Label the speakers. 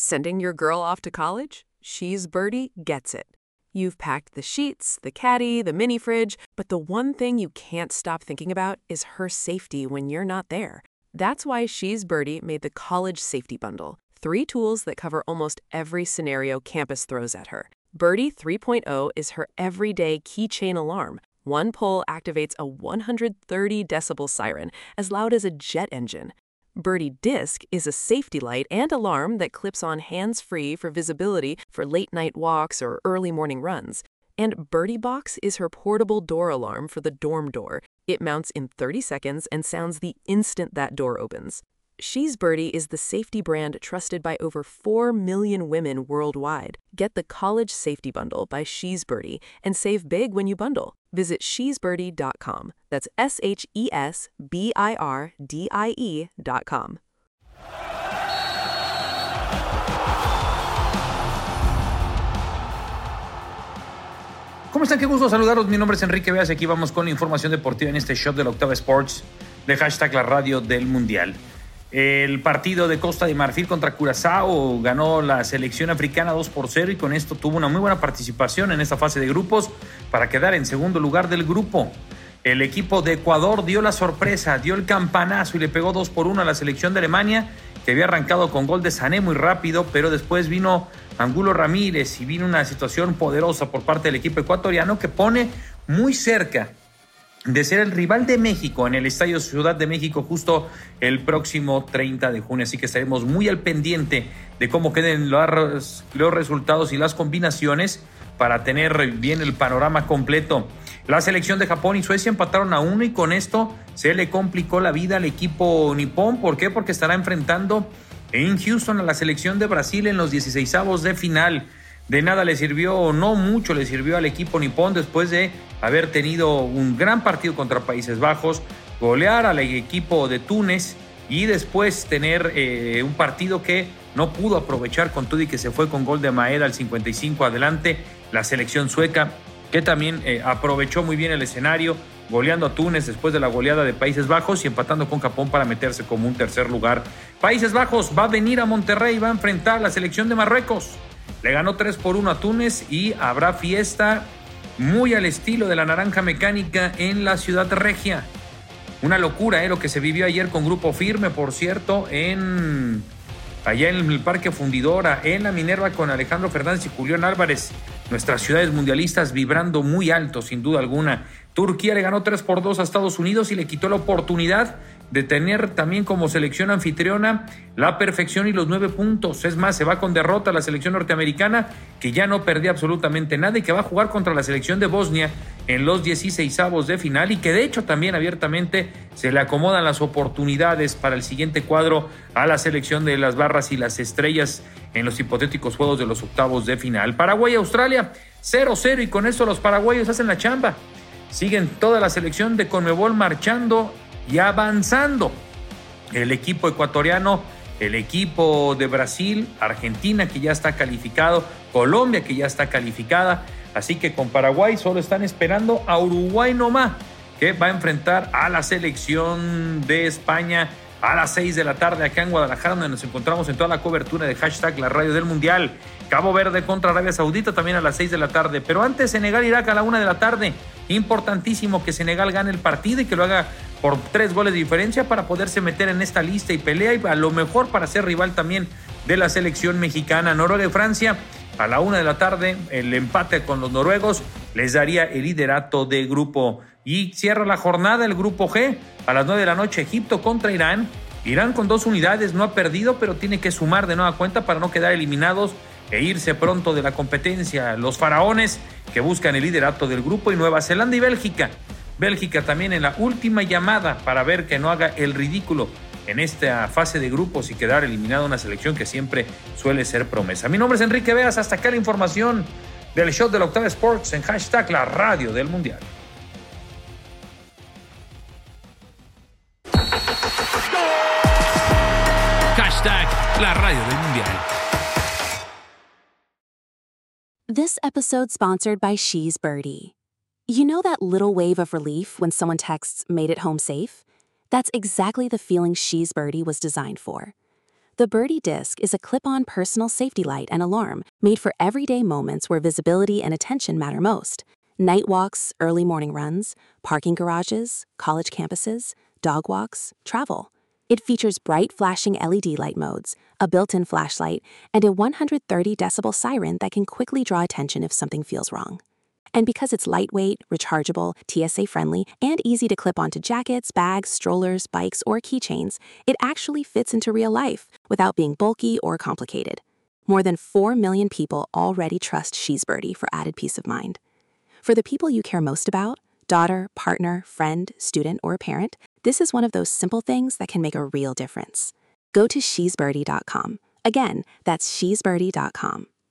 Speaker 1: Sending your girl off to college? She's Birdie gets it. You've packed the sheets, the caddy, the mini fridge, but the one thing you can't stop thinking about is her safety when you're not there. That's why She's Birdie made the College Safety Bundle. 3 tools that cover almost every scenario campus throws at her. Birdie 3.0 is her everyday keychain alarm. One pull activates a 130 decibel siren, as loud as a jet engine. Birdie Disc is a safety light and alarm that clips on hands-free for visibility for late-night walks or early morning runs. And Birdie Box is her portable door alarm for the dorm door. It mounts in 30 seconds and sounds the instant that door opens. She's Birdie is the safety brand trusted by over 4 million women worldwide. Get the College Safety Bundle by She's Birdie and save big when you bundle. Visit shesbirdie.com. That's SHESBIRDIE.com.
Speaker 2: ¿Cómo están? Qué gusto saludaros. Mi nombre es Enrique Veas y aquí vamos con la información deportiva en este shot de la Octava Sports de hashtag la radio del Mundial. El partido de Costa de Marfil contra Curazao ganó la selección africana 2-0 y con esto tuvo una muy buena participación en esta fase de grupos para quedar en segundo lugar del grupo. El equipo de Ecuador dio la sorpresa, dio el campanazo y le pegó 2-1 a la selección de Alemania, que había arrancado con gol de Sané muy rápido, pero después vino Angulo Ramírez y vino una situación poderosa por parte del equipo ecuatoriano que pone muy cerca de ser el rival de México en el Estadio Ciudad de México justo el próximo 30 de junio. Así que estaremos muy al pendiente de cómo queden los resultados y las combinaciones para tener bien el panorama completo. La selección de Japón y Suecia empataron a 1 y con esto se le complicó la vida al equipo nipón. ¿Por qué? Porque estará enfrentando en Houston a la selección de Brasil en los 16avos de final. De nada le sirvió, o no mucho le sirvió al equipo nipón después de haber tenido un gran partido contra Países Bajos, golear al equipo de Túnez y después tener un partido que no pudo aprovechar con todo y que se fue con gol de Maeda al 55 adelante. La selección sueca que también aprovechó muy bien el escenario, goleando a Túnez después de la goleada de Países Bajos y empatando con Japón para meterse como un tercer lugar. Países Bajos va a venir a Monterrey, va a enfrentar a la selección de Marruecos. Le ganó 3-1 a Túnez y habrá fiesta muy al estilo de la Naranja Mecánica en la Ciudad Regia. Una locura, lo que se vivió ayer con Grupo Firme, por cierto, allá en el Parque Fundidora, en la Minerva con Alejandro Fernández y Julián Álvarez. Nuestras ciudades mundialistas vibrando muy alto, sin duda alguna. Turquía le ganó 3-2 a Estados Unidos y le quitó la oportunidad de tener también como selección anfitriona la perfección y los 9 puntos. Es más, se va con derrota a la selección norteamericana, que ya no perdía absolutamente nada y que va a jugar contra la selección de Bosnia en los 16avos de final y que de hecho también abiertamente se le acomodan las oportunidades para el siguiente cuadro a la selección de las barras y las estrellas en los hipotéticos juegos de los octavos de final. Paraguay-Australia 0-0 y con esto los paraguayos hacen la chamba. Siguen toda la selección de Conmebol marchando y avanzando. El equipo ecuatoriano, el equipo de Brasil, Argentina que ya está calificado, Colombia que ya está calificada, así que con Paraguay solo están esperando a Uruguay nomás, que va a enfrentar a la selección de España a las 6 de la tarde acá en Guadalajara, donde nos encontramos en toda la cobertura de hashtag la radio del Mundial. Cabo Verde contra Arabia Saudita también a las 6 de la tarde, pero antes Senegal-Irak a la 1 de la tarde. Importantísimo que Senegal gane el partido y que lo haga por 3 goles de diferencia para poderse meter en esta lista y pelea y a lo mejor para ser rival también de la selección mexicana. Noruega y Francia a la 1 de la tarde, el empate con los noruegos les daría el liderato de grupo. Y cierra la jornada el grupo G a las 9 de la noche, Egipto contra Irán. Irán con 2 unidades, no ha perdido, pero tiene que sumar de nueva cuenta para no quedar eliminados e irse pronto de la competencia. Los faraones que buscan el liderato del grupo y Nueva Zelanda y Bélgica. Bélgica también en la última llamada para ver que no haga el ridículo en esta fase de grupos y quedar eliminado una selección que siempre suele ser promesa. Mi nombre es Enrique Veas, hasta acá la información del show de la Octava Sports en hashtag la radio del Mundial.
Speaker 3: Hashtag la radio del Mundial.
Speaker 4: This episode sponsored by She's Birdie. You know that little wave of relief when someone texts "made it home safe"? That's exactly the feeling She's Birdie was designed for. The Birdie Disc is a clip-on personal safety light and alarm made for everyday moments where visibility and attention matter most. Night walks, early morning runs, parking garages, college campuses, dog walks, travel. It features bright flashing LED light modes, a built-in flashlight, and a 130 decibel siren that can quickly draw attention if something feels wrong. And because it's lightweight, rechargeable, TSA-friendly, and easy to clip onto jackets, bags, strollers, bikes, or keychains, it actually fits into real life without being bulky or complicated. More than 4 million people already trust She's Birdie for added peace of mind. For the people you care most about, daughter, partner, friend, student, or parent, this is one of those simple things that can make a real difference. Go to shesbirdie.com. Again, that's shesbirdie.com.